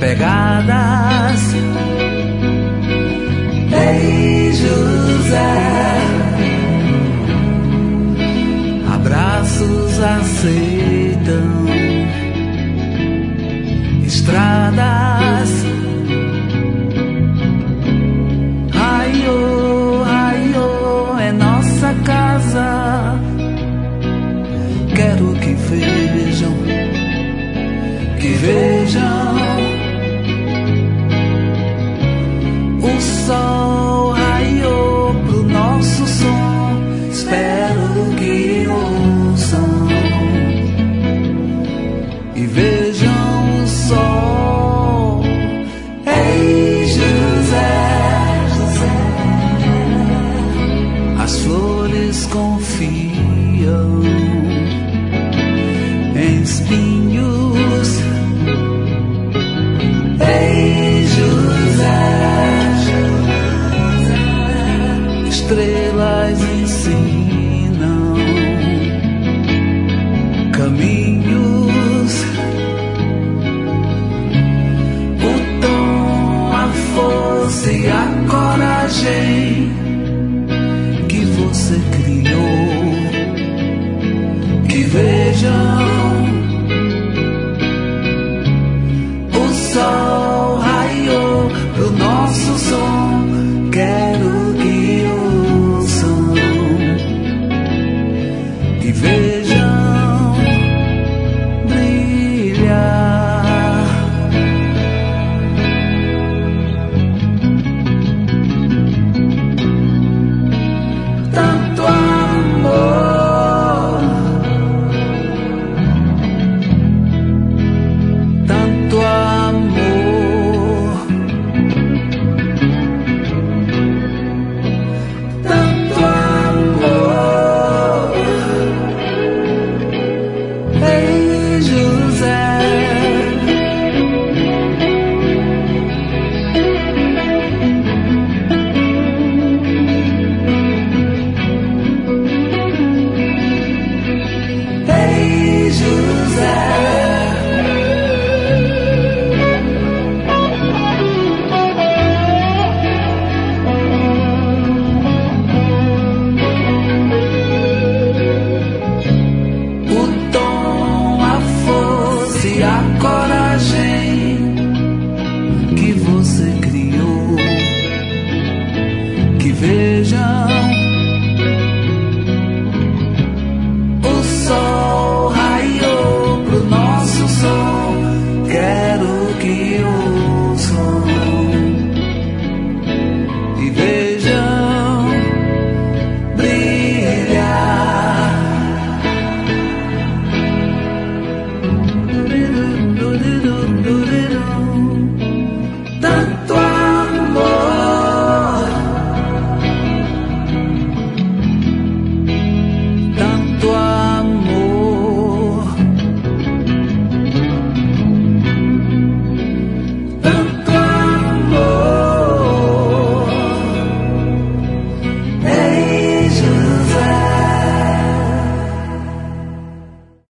pegadas. Ei, José, abraços aceitam estradas. Raiô, raiô, é nossa casa. Quero que vejam, que vejam o sol raiou pro nosso som. Espero que ouçam e vejam o sol. Ei, José, as flores confiam em espinhos. Ei, José, estrelas ensinam caminhos. O tom, a força e a coragem que você criou. Que vejam o sol.